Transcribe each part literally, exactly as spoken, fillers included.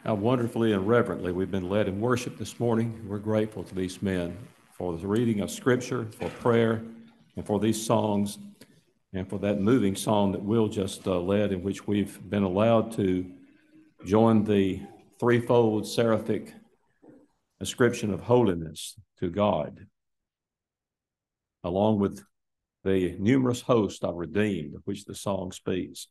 How wonderfully and reverently we've been led in worship this morning. We're grateful to these men for the reading of Scripture, for prayer, and for these songs, and for that moving song that Will just uh, led, in which we've been allowed to join the threefold seraphic ascription of holiness to God, along with the numerous host of redeemed, of which the song speaks.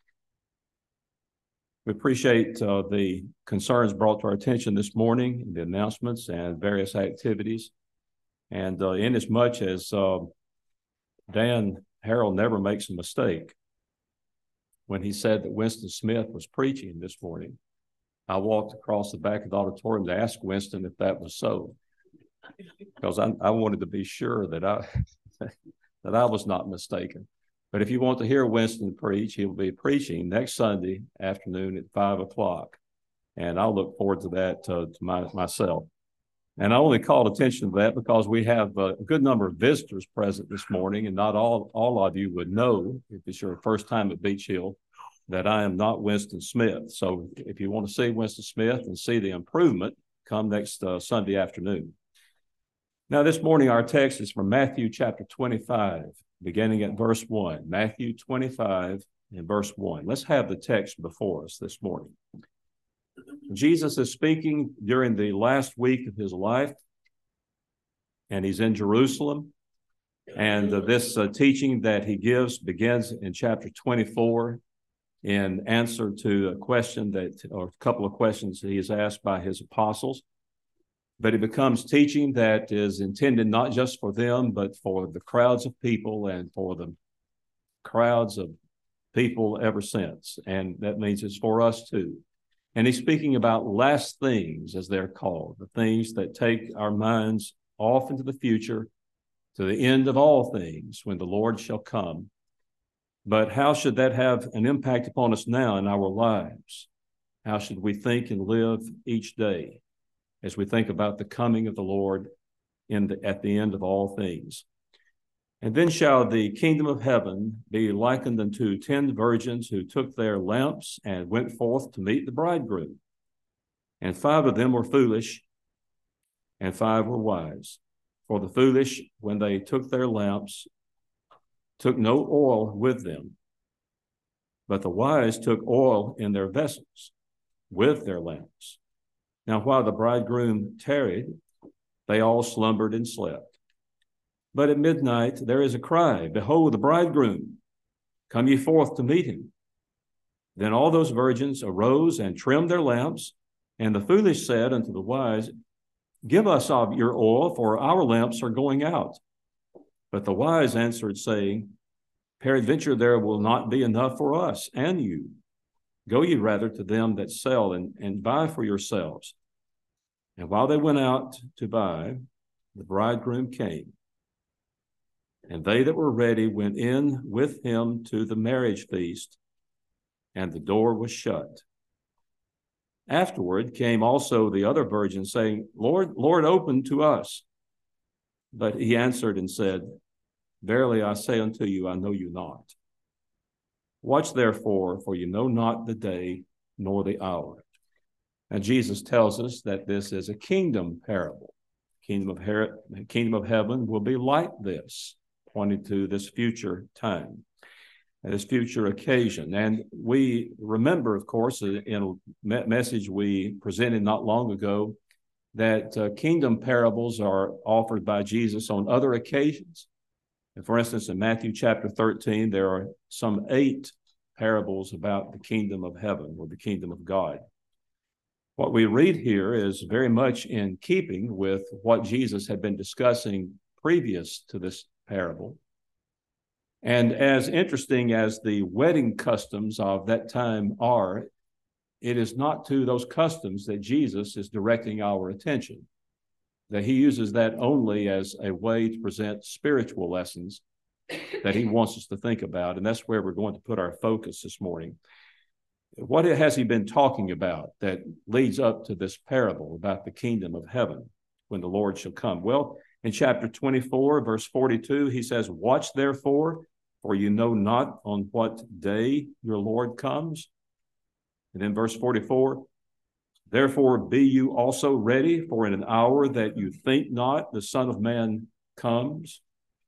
We appreciate uh, the concerns brought to our attention this morning, the announcements and various activities. And uh, inasmuch as uh, Dan Harrell never makes a mistake, when he said that Winston Smith was preaching this morning, I walked across the back of the auditorium to ask Winston if that was so, because I, I wanted to be sure that I that I was not mistaken. But if you want to hear Winston preach, he'll be preaching next Sunday afternoon at five o'clock. And I'll look forward to that uh, to my, myself. And I only called attention to that because we have a good number of visitors present this morning, and not all, all of you would know, if it's your first time at Beach Hill, that I am not Winston Smith. So if you want to see Winston Smith and see the improvement, come next uh, Sunday afternoon. Now, this morning, our text is from Matthew chapter twenty-five, beginning at verse one. Matthew twenty-five and verse one. Let's have the text before us this morning. Jesus is speaking during the last week of his life, and he's in Jerusalem. And uh, this uh, teaching that he gives begins in chapter twenty-four in answer to a question that, or a couple of questions that he is asked by his apostles. But it becomes teaching that is intended not just for them, but for the crowds of people and for the crowds of people ever since. And that means it's for us too. And he's speaking about last things, as they're called, the things that take our minds off into the future, to the end of all things, when the Lord shall come. But how should that have an impact upon us now in our lives? How should we think and live each day as we think about the coming of the Lord in the, at the end of all things? And then shall the kingdom of heaven be likened unto ten virgins who took their lamps and went forth to meet the bridegroom. And five of them were foolish, and five were wise. For the foolish, when they took their lamps, took no oil with them. But the wise took oil in their vessels with their lamps. Now, while the bridegroom tarried, they all slumbered and slept. But at midnight there is a cry, Behold the bridegroom, come ye forth to meet him. Then all those virgins arose and trimmed their lamps, and the foolish said unto the wise, Give us of your oil, for our lamps are going out. But the wise answered, saying, Peradventure there will not be enough for us and you. Go ye rather to them that sell and, and buy for yourselves. And while they went out to buy, the bridegroom came. And they that were ready went in with him to the marriage feast, and the door was shut. Afterward came also the other virgins, saying, Lord, Lord, open to us. But he answered and said, Verily I say unto you, I know you not. Watch therefore, for you know not the day nor the hour. And Jesus tells us that this is a kingdom parable. Kingdom of, Her- kingdom of heaven will be like this, pointing to this future time, this future occasion. And we remember, of course, in a message we presented not long ago, that uh, kingdom parables are offered by Jesus on other occasions. And for instance, in Matthew chapter thirteen, there are some eight parables about the kingdom of heaven or the kingdom of God. What we read here is very much in keeping with what Jesus had been discussing previous to this parable. And as interesting as the wedding customs of that time are, it is not to those customs that Jesus is directing our attention, that he uses that only as a way to present spiritual lessons that he wants us to think about. And that's where we're going to put our focus this morning. What has he been talking about that leads up to this parable about the kingdom of heaven when the Lord shall come? Well, in chapter twenty-four, verse forty-two, he says, Watch therefore, for you know not on what day your Lord comes. And in verse forty-four, Therefore be you also ready, for in an hour that you think not, the Son of Man comes.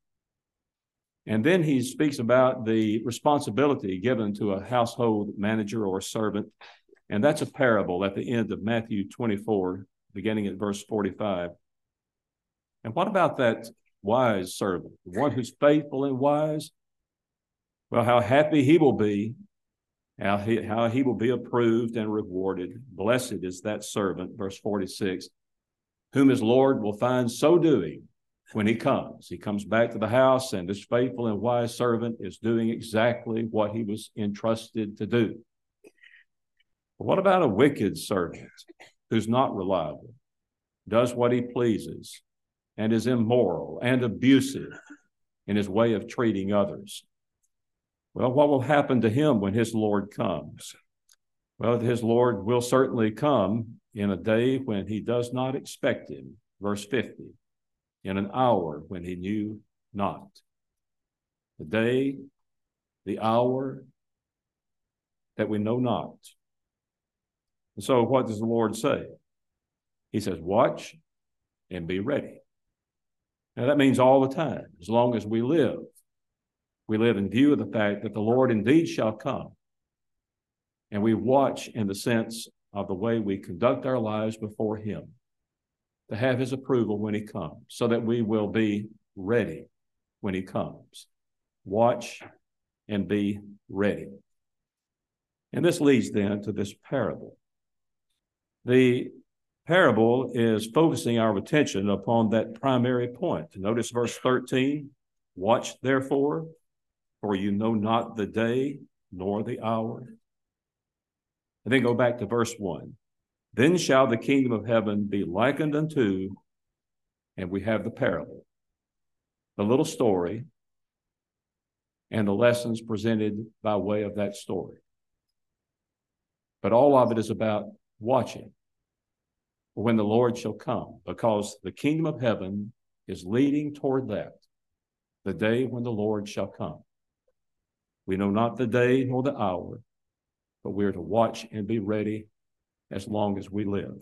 And then he speaks about the responsibility given to a household manager or servant. And that's a parable at the end of Matthew twenty-four, beginning at verse forty-five. And what about that wise servant, the one who's faithful and wise? Well, how happy he will be, how he, how he will be approved and rewarded. Blessed is that servant, verse forty-six, whom his Lord will find so doing when he comes. He comes back to the house, and this faithful and wise servant is doing exactly what he was entrusted to do. But what about a wicked servant who's not reliable, does what he pleases, and is immoral and abusive in his way of treating others? Well, what will happen to him when his Lord comes? Well, his Lord will certainly come in a day when he does not expect him. Verse fifty, in an hour when he knew not. The day, the hour that we know not. And so what does the Lord say? He says, watch and be ready. Now that means all the time, as long as we live. We live in view of the fact that the Lord indeed shall come. And we watch in the sense of the way we conduct our lives before him, to have his approval when he comes, so that we will be ready when he comes. Watch and be ready. And this leads then to this parable. The parable is focusing our attention upon that primary point. Notice verse thirteen, watch therefore, for you know not the day nor the hour. And then go back to verse one. Then shall the kingdom of heaven be likened unto, and we have the parable, the little story, and the lessons presented by way of that story. But all of it is about watching for when the Lord shall come, because the kingdom of heaven is leading toward that, the day when the Lord shall come. We know not the day nor the hour, but we are to watch and be ready as long as we live.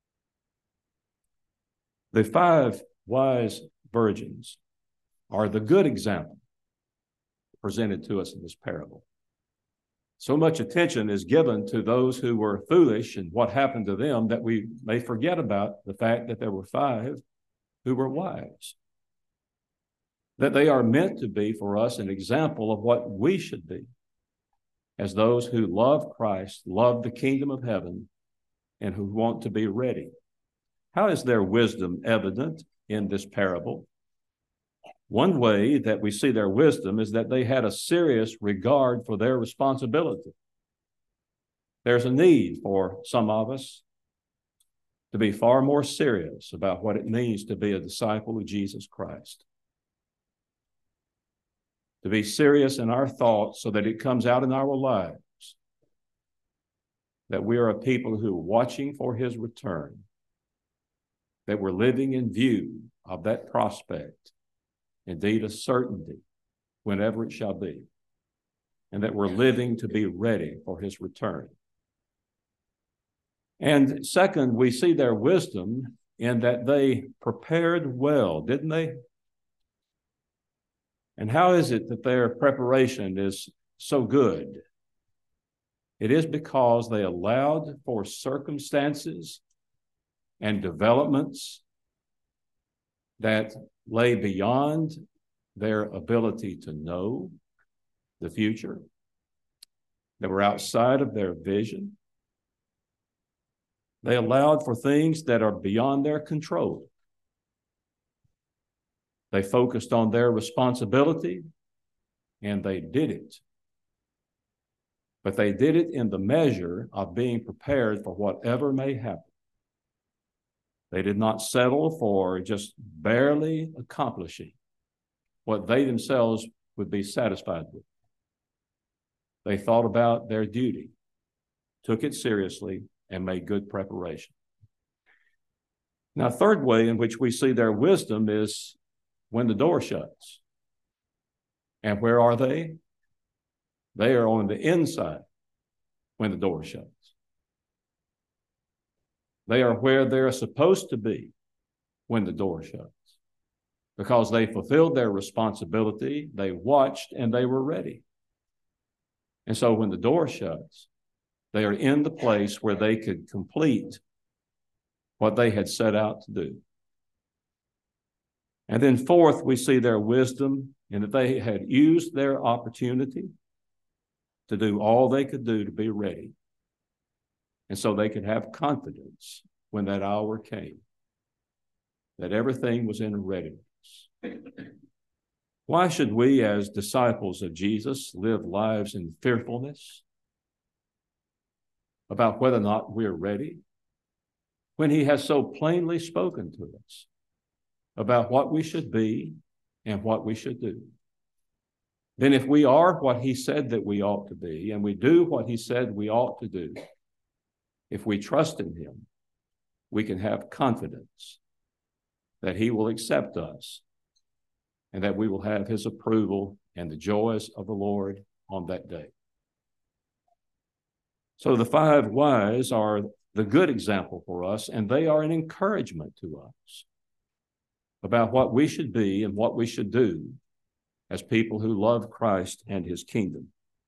The five wise virgins are the good example presented to us in this parable. So much attention is given to those who were foolish and what happened to them that we may forget about the fact that there were five who were wise. That they are meant to be for us an example of what we should be as those who love Christ, love the kingdom of heaven, and who want to be ready. How is their wisdom evident in this parable? One way that we see their wisdom is that they had a serious regard for their responsibility. There's a need for some of us to be far more serious about what it means to be a disciple of Jesus Christ. To be serious in our thoughts so that it comes out in our lives. That we are a people who are watching for his return. That we're living in view of that prospect. Indeed, a certainty whenever it shall be. And that we're living to be ready for his return. And second, we see their wisdom in that they prepared well, didn't they? And how is it that their preparation is so good? It is because they allowed for circumstances and developments that lay beyond their ability to know the future, that were outside of their vision. They allowed for things that are beyond their control. They focused on their responsibility, and they did it. But they did it in the measure of being prepared for whatever may happen. They did not settle for just barely accomplishing what they themselves would be satisfied with. They thought about their duty, took it seriously, and made good preparation. Now, a third way in which we see their wisdom is when the door shuts. And where are they? They are on the inside when the door shuts. They are where they're supposed to be when the door shuts, because they fulfilled their responsibility, they watched, and they were ready. And so when the door shuts, they are in the place where they could complete what they had set out to do. And then fourth, we see their wisdom in that they had used their opportunity to do all they could do to be ready. And so they could have confidence when that hour came, that everything was in readiness. Why should we, as disciples of Jesus, live lives in fearfulness about whether or not we're ready, when he has so plainly spoken to us about what we should be and what we should do? Then if we are what he said that we ought to be, and we do what he said we ought to do, if we trust in him, we can have confidence that he will accept us and that we will have his approval and the joys of the Lord on that day. So the five wise are the good example for us, and they are an encouragement to us about what we should be and what we should do as people who love Christ and his kingdom.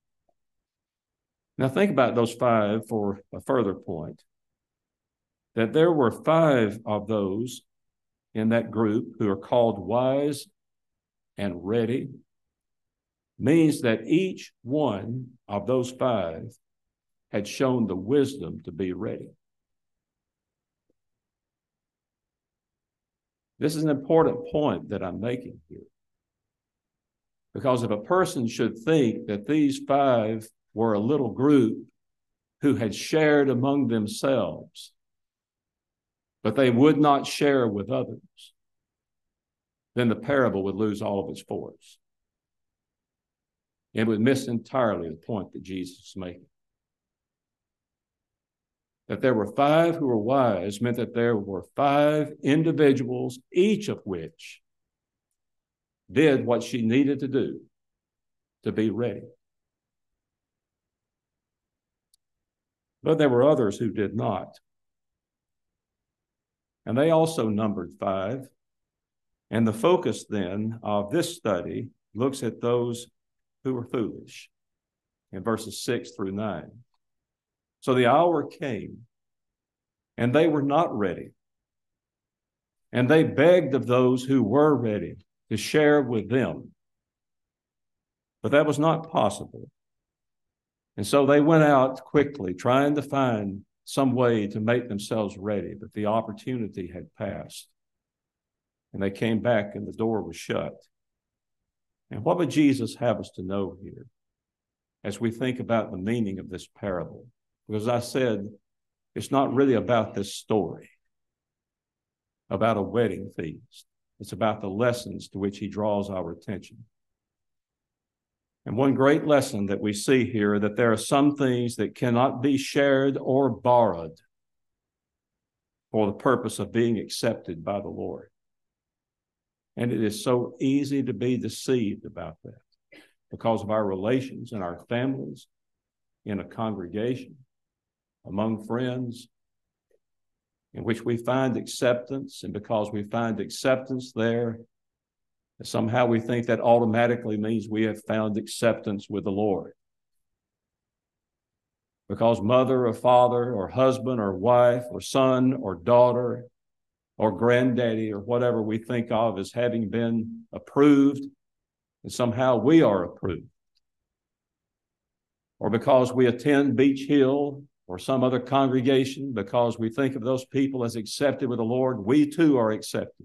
Now think about those five for a further point, that there were five of those in that group who are called wise and ready, means that each one of those five had shown the wisdom to be ready. This is an important point that I'm making here, because if a person should think that these five were a little group who had shared among themselves, but they would not share with others, then the parable would lose all of its force. It would miss entirely the point that Jesus is making. That there were five who were wise meant that there were five individuals, each of which did what she needed to do to be ready. But there were others who did not. And they also numbered five. And the focus then of this study looks at those who were foolish in verses six through nine. So the hour came, and they were not ready. And they begged of those who were ready to share with them. But that was not possible. And so they went out quickly, trying to find some way to make themselves ready, but the opportunity had passed. And they came back and the door was shut. And what would Jesus have us to know here as we think about the meaning of this parable? Because I said, it's not really about this story, about a wedding feast. It's about the lessons to which he draws our attention. And one great lesson that we see here, that there are some things that cannot be shared or borrowed for the purpose of being accepted by the Lord. And it is so easy to be deceived about that because of our relations in our families, in a congregation, among friends, in which we find acceptance, and because we find acceptance there, somehow we think that automatically means we have found acceptance with the Lord. Because mother or father or husband or wife or son or daughter or granddaddy or whatever we think of as having been approved, and somehow we are approved. Or because we attend Beach Hill or some other congregation, because we think of those people as accepted with the Lord, we too are accepted.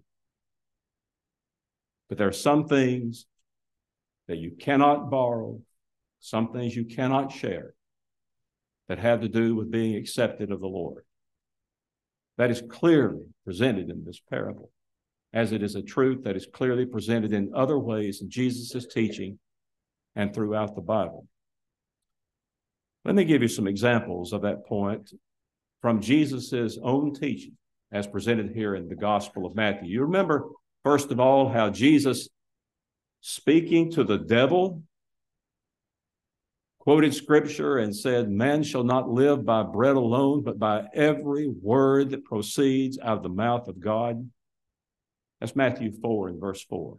But there are some things that you cannot borrow, some things you cannot share, that have to do with being accepted of the Lord. That is clearly presented in this parable, as it is a truth that is clearly presented in other ways in Jesus' teaching and throughout the Bible. Let me give you some examples of that point from Jesus' own teaching as presented here in the Gospel of Matthew. You remember, first of all, how Jesus, speaking to the devil, quoted scripture and said, man shall not live by bread alone, but by every word that proceeds out of the mouth of God. That's Matthew four and verse four.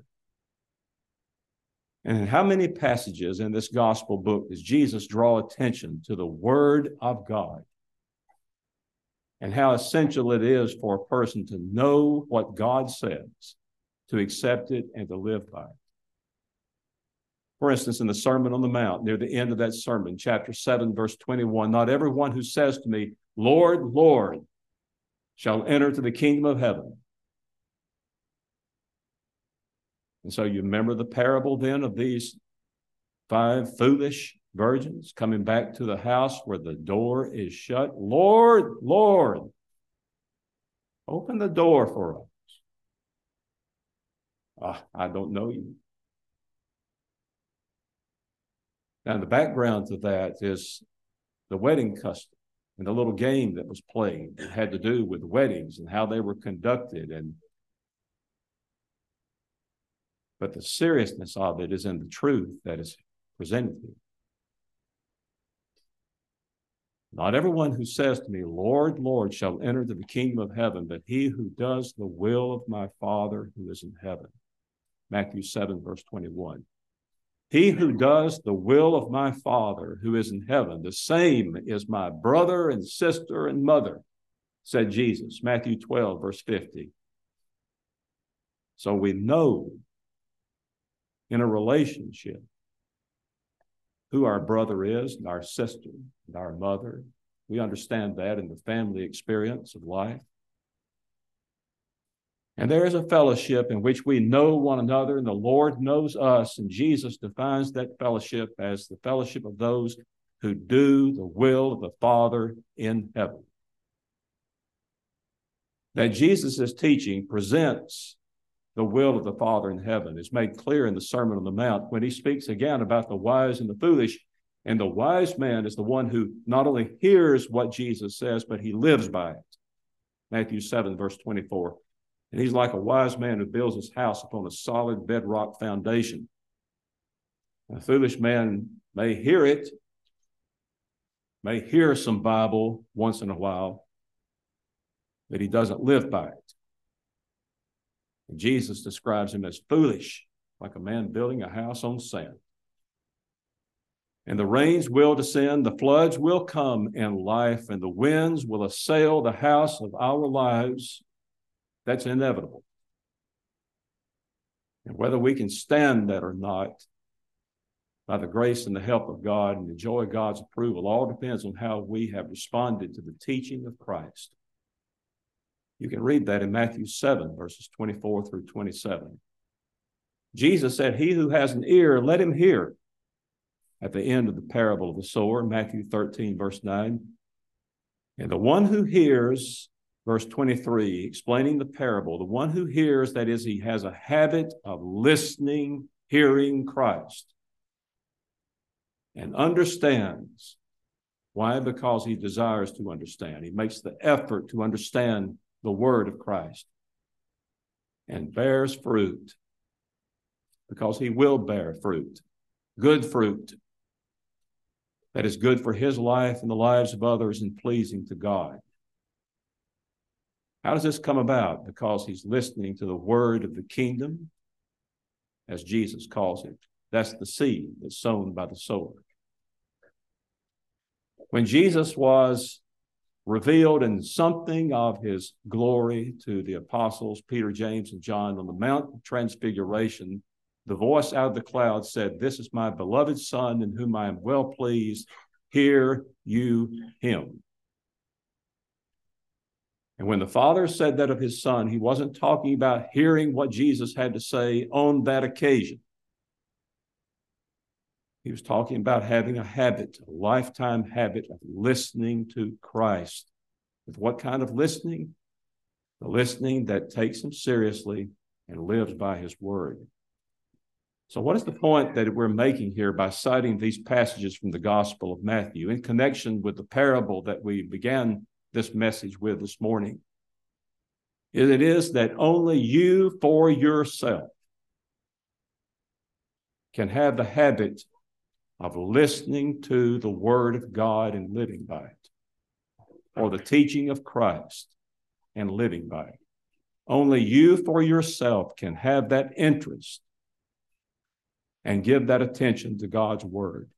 And in how many passages in this gospel book does Jesus draw attention to the word of God and how essential it is for a person to know what God says, to accept it, and to live by it? For instance, in the Sermon on the Mount, near the end of that sermon, chapter seven, verse twenty-one, not everyone who says to me, Lord, Lord, shall enter to the kingdom of heaven. And so you remember the parable then of these five foolish virgins coming back to the house where the door is shut. Lord, Lord, open the door for us. Ah, I don't know you. Now, the background to that is the wedding custom and the little game that was played that had to do with weddings and how they were conducted. And but the seriousness of it is in the truth that is presented here. Not everyone who says to me, Lord, Lord, shall enter to the kingdom of heaven, but he who does the will of my Father who is in heaven. Matthew seven, verse twenty-one. He who does the will of my Father who is in heaven, the same is my brother and sister and mother, said Jesus. Matthew twelve, verse fifty. So we know in a relationship who our brother is and our sister and our mother. We understand that in the family experience of life. And there is a fellowship in which we know one another, and the Lord knows us, and Jesus defines that fellowship as the fellowship of those who do the will of the Father in heaven. That Jesus' teaching presents the will of the Father in heaven is made clear in the Sermon on the Mount when he speaks again about the wise and the foolish. And the wise man is the one who not only hears what Jesus says, but he lives by it. Matthew seven, verse twenty-four. And he's like a wise man who builds his house upon a solid bedrock foundation. A foolish man may hear it, may hear some Bible once in a while, but he doesn't live by it. And Jesus describes him as foolish, like a man building a house on sand. And the rains will descend, the floods will come in life, and the winds will assail the house of our lives. That's inevitable. And whether we can stand that or not, by the grace and the help of God and the joy of God's approval, all depends on how we have responded to the teaching of Christ. You can read that in Matthew seven, verses twenty-four through twenty-seven. Jesus said, he who has an ear, let him hear. At the end of the parable of the sower, Matthew thirteen, verse nine. And the one who hears, verse twenty-three, explaining the parable, the one who hears, that is, he has a habit of listening, hearing Christ, and understands. Why? Because he desires to understand. He makes the effort to understand the word of Christ and bears fruit, because he will bear fruit, good fruit that is good for his life and the lives of others and pleasing to God. How does this come about? Because he's listening to the word of the kingdom, as Jesus calls it. That's the seed that's sown by the sower. When Jesus was revealed in something of his glory to the apostles, Peter, James, and John, on the Mount of Transfiguration, the voice out of the cloud said, this is my beloved Son in whom I am well pleased. Hear you him. And when the Father said that of his Son, he wasn't talking about hearing what Jesus had to say on that occasion. He was talking about having a habit, a lifetime habit of listening to Christ. With what kind of listening? The listening that takes him seriously and lives by his word. So what is the point that we're making here by citing these passages from the Gospel of Matthew in connection with the parable that we began this message with this morning? It is that only you for yourself can have the habit of listening to the Word of God and living by it, or the teaching of Christ and living by it. Only you for yourself can have that interest and give that attention to God's Word.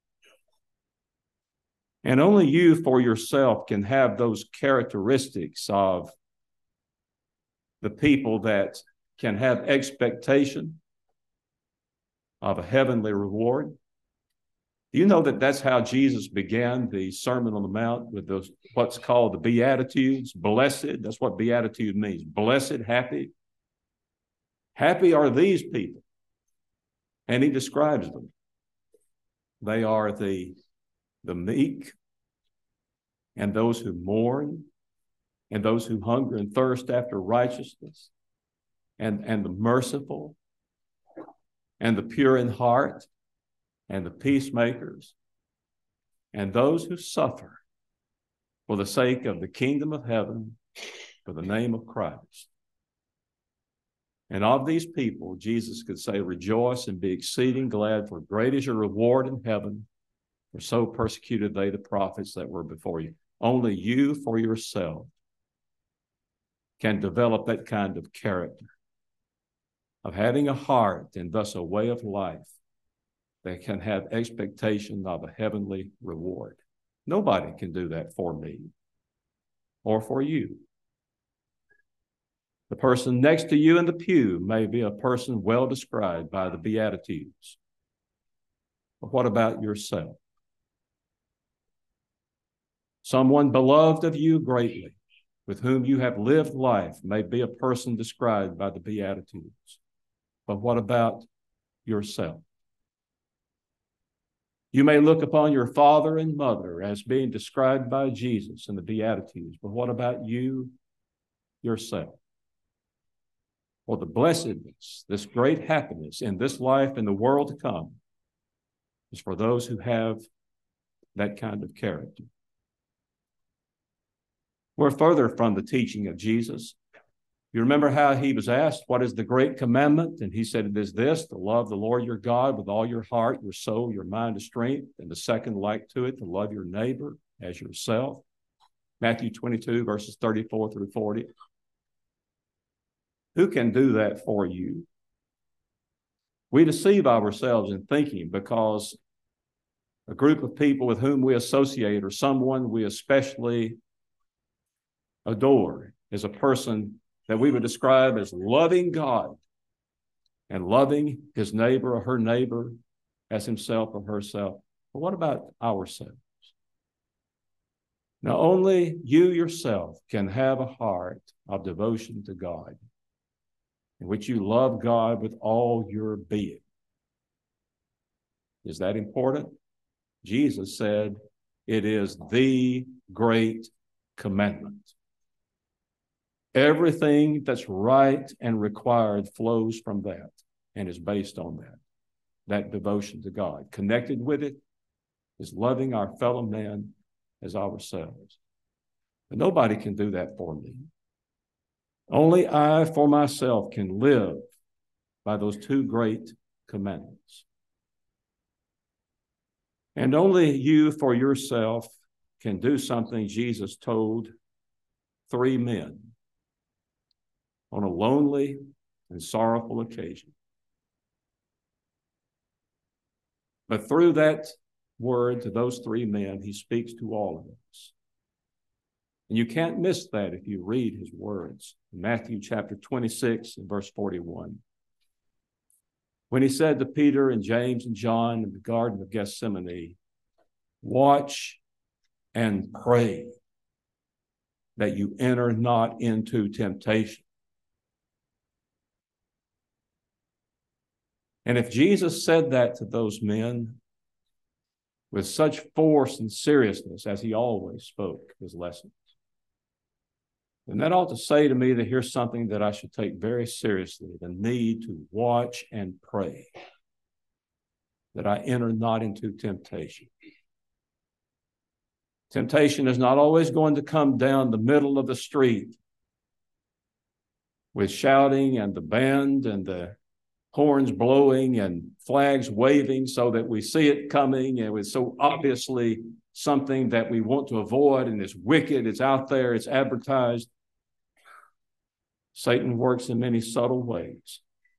And only you for yourself can have those characteristics of the people that can have expectation of a heavenly reward. Do you know that that's how Jesus began the Sermon on the Mount, with those what's called the Beatitudes? Blessed, that's what beatitude means. Blessed, happy. Happy are these people. And he describes them. They are the, the meek, and those who mourn, and those who hunger and thirst after righteousness, and, and the merciful, and the pure in heart, and the peacemakers, and those who suffer for the sake of the kingdom of heaven, for the name of Christ. And of these people, Jesus could say, rejoice and be exceeding glad, for great is your reward in heaven, for so persecuted they the prophets that were before you. Only you for yourself can develop that kind of character, of having a heart and thus a way of life that can have expectation of a heavenly reward. Nobody can do that for me or for you. The person next to you in the pew may be a person well described by the Beatitudes. But what about yourself? Someone beloved of you greatly, with whom you have lived life, may be a person described by the Beatitudes. But what about yourself? You may look upon your father and mother as being described by Jesus in the Beatitudes, but what about you yourself? Or the blessedness, this great happiness in this life and the world to come, is for those who have that kind of character. We're further from the teaching of Jesus. You remember how he was asked, what is the great commandment? And he said, it is this, to love the Lord your God with all your heart, your soul, your mind, and strength. And the second like to it, to love your neighbor as yourself. Matthew twenty-two, verses thirty-four through forty. Who can do that for you? We deceive ourselves in thinking because a group of people with whom we associate or someone we especially adore is a person that we would describe as loving God and loving his neighbor or her neighbor as himself or herself. But what about ourselves? Now, only you yourself can have a heart of devotion to God, in which you love God with all your being. Is that important? Jesus said, it is the great commandment. Everything that's right and required flows from that and is based on that, that devotion to God. Connected with it is loving our fellow man as ourselves. But nobody can do that for me. Only I for myself can live by those two great commandments. And only you for yourself can do something Jesus told three men on a lonely and sorrowful occasion. But through that word to those three men, he speaks to all of us. And you can't miss that if you read his words. In Matthew chapter twenty-six and verse forty-one. When he said to Peter and James and John in the Garden of Gethsemane, watch and pray that you enter not into temptation. And if Jesus said that to those men with such force and seriousness as he always spoke his lessons, then that ought to say to me that here's something that I should take very seriously, the need to watch and pray that I enter not into temptation. Temptation is not always going to come down the middle of the street with shouting and the band and the horns blowing and flags waving so that we see it coming, and it's so obviously something that we want to avoid, and it's wicked, it's out there, it's advertised. Satan works in many subtle ways.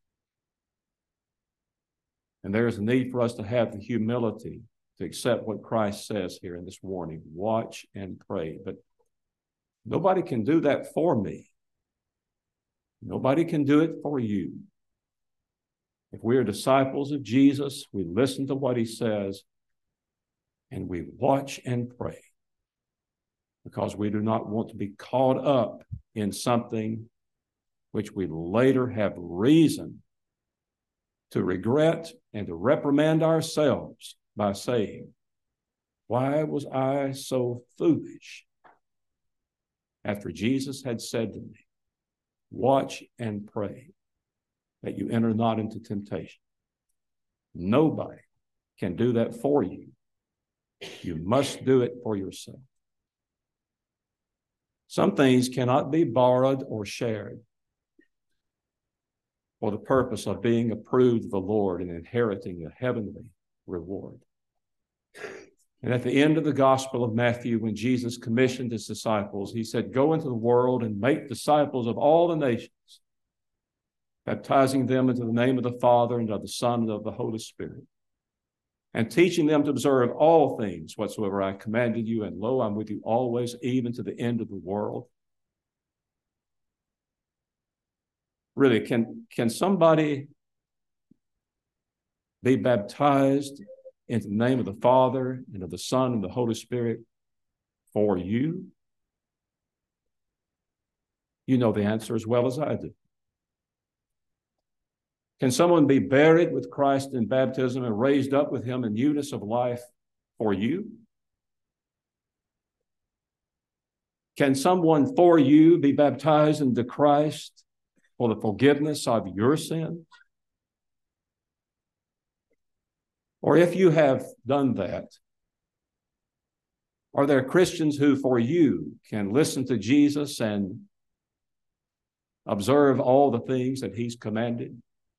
And there is a need for us to have the humility to accept what Christ says here in this warning. Watch and pray. But nobody can do that for me. Nobody can do it for you. If we are disciples of Jesus, we listen to what he says, and we watch and pray, because we do not want to be caught up in something which we later have reason to regret and to reprimand ourselves by saying, why was I so foolish? After Jesus had said to me, watch and pray that you enter not into temptation. Nobody can do that for you. You must do it for yourself. Some things cannot be borrowed or shared for the purpose of being approved of the Lord and inheriting a heavenly reward. And at the end of the Gospel of Matthew, when Jesus commissioned his disciples, he said, go into the world and make disciples of all the nations, baptizing them into the name of the Father and of the Son and of the Holy Spirit, and teaching them to observe all things whatsoever I commanded you, and lo, I'm with you always, even to the end of the world. Really, can, can somebody be baptized into the name of the Father and of the Son and the Holy Spirit for you? You know the answer as well as I do. Can someone be buried with Christ in baptism and raised up with him in newness of life for you? Can someone for you be baptized into Christ for the forgiveness of your sins? Or if you have done that, are there Christians who for you can listen to Jesus and observe all the things that he's commanded?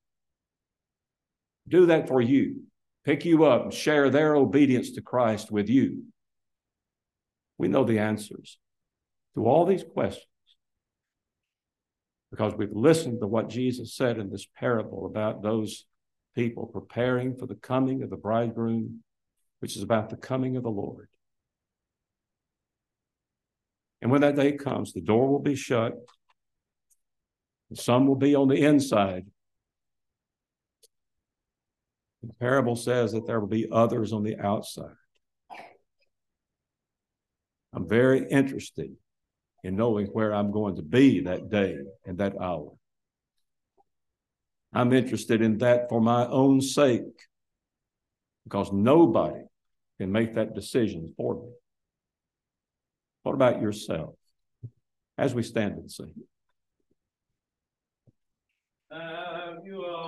Do that for you. Pick you up and share their obedience to Christ with you. We know the answers to all these questions because we've listened to what Jesus said in this parable about those people preparing for the coming of the bridegroom, which is about the coming of the Lord. And when that day comes, the door will be shut, and some will be on the inside. The parable says that there will be others on the outside. I'm very interested in knowing where I'm going to be that day and that hour. I'm interested in that for my own sake, because nobody can make that decision for me. What about yourself? As we stand and sing. Have you